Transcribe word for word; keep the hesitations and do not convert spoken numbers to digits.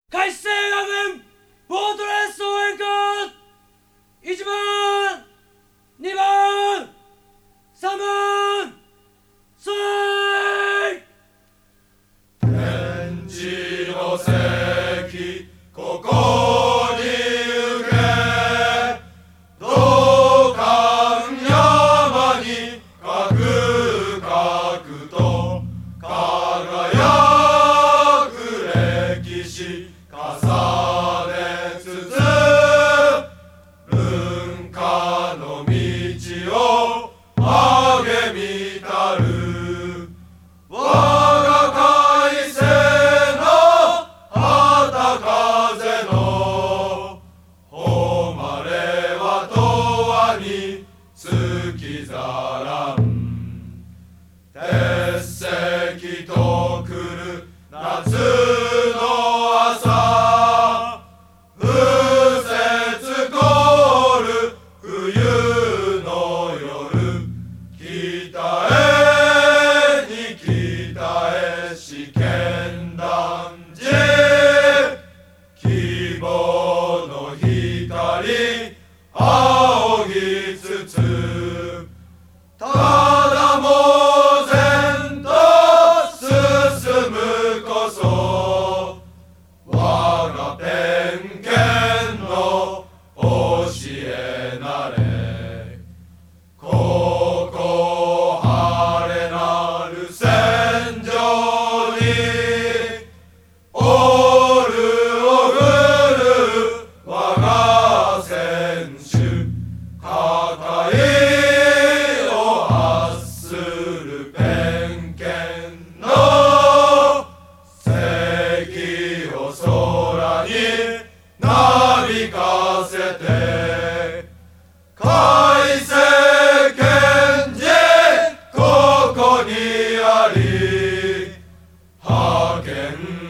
開成学園ボートレース応援歌いちばんにばんさんばんそい天地の石ここに行け道館山にかくかくと輝く歴史重ねつつ文化の道を励みたる我が開成の旗風の誉れは永遠に月ざらん鉄石と来る夏の朝風雪凍る冬の夜北へに北へ試験団地希望の光仰ぎつつただ猛然と進むこそ我が偏見の教えなれここ晴れなる戦場にオールを振る我が選手抱えを発する偏見の石を空になびかせて開成賢治ここにあり覇権